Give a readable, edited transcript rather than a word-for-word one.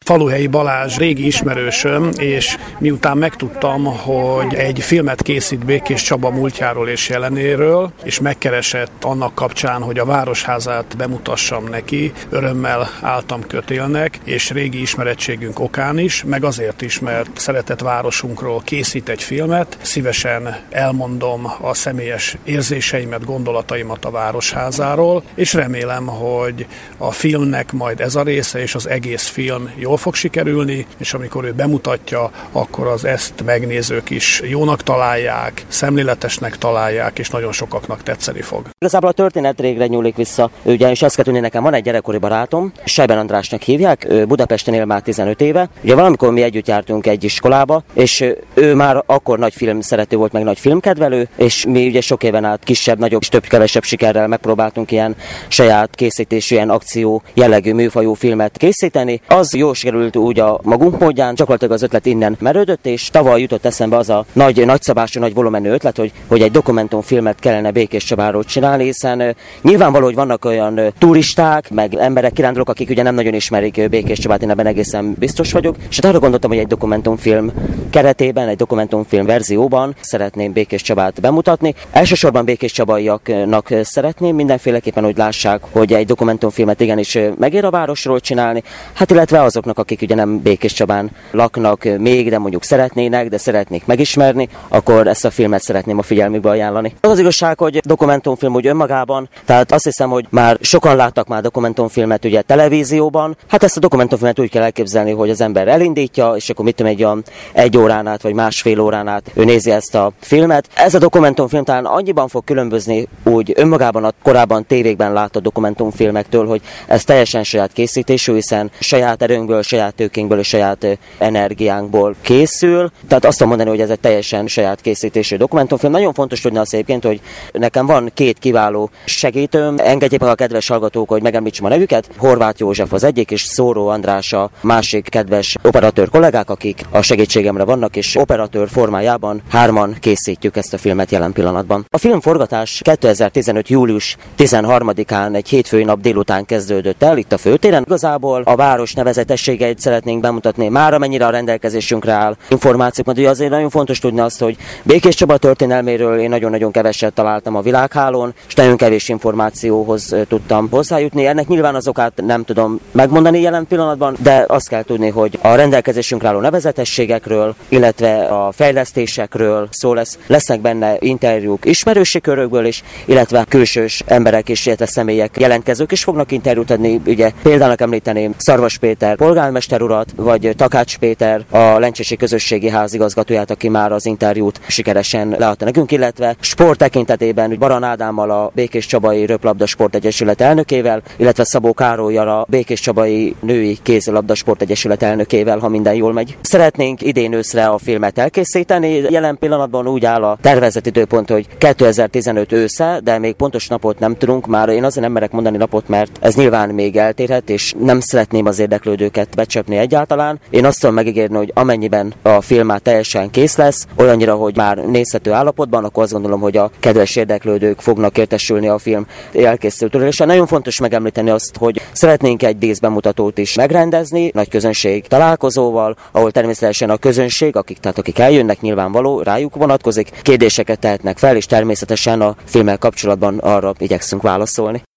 Faluhelyi Balázs régi ismerősöm, és miután megtudtam, hogy egy filmet készít Békés Csaba múltjáról és jelenéről, és megkeresett annak kapcsán, hogy a Városházát bemutassam neki, örömmel álltam kötélnek, és régi ismerettségünk okán is, meg azért is, mert szeretett városunkról készít egy filmet, szívesen elmondom a személyes érzéseimet, gondolataimat a Városházáról, és remélem, hogy a filmnek majd ez a része és az egész film jól fog sikerülni, és amikor ő bemutatja, akkor az ezt megnézők is jónak találják, szemléletesnek találják, és nagyon sokaknak tetszeni fog. Igazából a történet régre nyúlik vissza. Ugyanis azt kell tudni, nekem van egy gyerekkori barátom, Sejben Andrásnak hívják, ő Budapesten él már 15 éve. Ugye valamikor mi együtt jártunk egy iskolába, és ő már akkor nagy film szerető volt, meg nagy filmkedvelő, és mi ugye sok éven át kisebb, nagyobb, több-kevesebb sikerrel megpróbáltunk ilyen saját készítésű, ilyen akció jellegű műfajú filmet készíteni. Az jó sikerült úgy a magunk módján, gyakorlatilag az ötlet innen merődött, és tavaly jutott eszembe az a nagyszabású, nagy volumenű ötlet, hogy egy dokumentumfilmet kellene Békés Csabáról csinálni, hiszen nyilvánvaló, hogy vannak olyan turisták, meg emberek, kirándulók, akik ugye nem nagyon ismerik Békés Csabát, én ebben egészen biztos vagyok, és arra gondoltam, hogy egy dokumentumfilm keretében, egy dokumentumfilm verzióban szeretném Békés Csabát bemutatni. Elsősorban békés csabaiaknak szeretném mindenféleképpen, hogy lássák, hogy egy dokumentumfilmet igenis megér a városról csinálni, hát illetve azoknak, akik ugye nem Békés Csabán laknak még, de mondjuk szeretnének, de szeretnék megismerni, akkor ezt a filmet szeretném a figyelmükbe ajánlani. Az igazság, hogy dokumentumfilm úgy önmagában, tehát azt hiszem, hogy már sokan láttak már dokumentumfilmet ugye televízióban, hát ezt a dokumentumfilmet úgy kell elképzelni, hogy az ember elindítja, és akkor mit tudom, egy órán át, vagy másfél órán át ő nézi ezt a filmet. Ez a dokumentumfilm talán annyiban fog különbözni úgy önmagában a korábban tévékben látott dokumentumfilmektől, hogy ez teljesen saját készítésű, hiszen saját erőnkből, saját tőkénkből és saját energiánkból készül. Tehát azt tudom mondani, hogy ez egy teljesen saját készítésű dokumentumfilm. Nagyon fontos tudni azt egyébként, hogy nekem van két kiváló segítőm. Engedjék meg a kedves hallgatók, hogy megemlítsem a nevüket. Horváth József az egyik, és Szóró András a másik kedves operatőr kollégák, akik a segítségemre vannak, és operatőr formájában hárman készítjük ezt a filmet jelen pillanatban. A filmforgatás 2015. július 13-án egy hétfői nap délután kezdődött el itt a főtéren. Igazából a város nevezetességeit szeretnénk bemutatni, már amennyire a rendelkezésünkre áll információk, mert azért nagyon fontos tudni azt, hogy Békés Csaba történelméről én nagyon-nagyon keveset találtam a világhálón, és nagyon kevés információhoz tudtam hozzájutni. Ennek nyilván az okát nem tudom megmondani jelen pillanatban, de azt kell tudni, hogy a rendelkezésünkre álló nevezetességekről, illetve a fejlesztésekről szó lesz. Lesznek benne interjúk ismerősi körökből is, illetve külsős emberek és illetve személyek, jelentkezők is fognak interjút adni. Ugye példának említeném Szarvas Péter polgármester urat, vagy Takács Péter, a Lencsesi Közösségi Ház igazgatóját, aki már az interjút sikeresen leadta nekünk, illetve sport tekintetében Baran Ádámmal, a Békés Csabai Röplabda Sport Egyesület elnökével, illetve Szabó Károlyal, a Békés Csabai Női Kézilabda Sport Egyesület elnökével, ha minden jól megy. Szeretnénk idén őszre a filmet elkészíteni. Jelen pillanatban úgy áll a tervezett időpont, hogy 2015 ősze, de még pontos napot nem tudunk, már én azért nem merek mondani napot, mert ez nyilván még eltérhet, és nem szeretném az érdeklődőket becsapni egyáltalán. Én azt tudom megígérni, hogy amennyiben a film már teljesen kész lesz, olyannyira, hogy már nézhető állapotban, akkor azt gondolom, hogy a kedves érdeklődők fognak értesülni a film elkészültől. És nagyon fontos megemlíteni azt, hogy szeretnénk egy díszbemutatót is megrendezni, nagy közönség találkozóval, ahol természetesen a közönség, akik eljönnek, nyilvánvaló, rájuk vonatkozik, kérdéseket tehetnek fel, és természetesen a filmmel kapcsolatban arra igyekszünk válaszolni.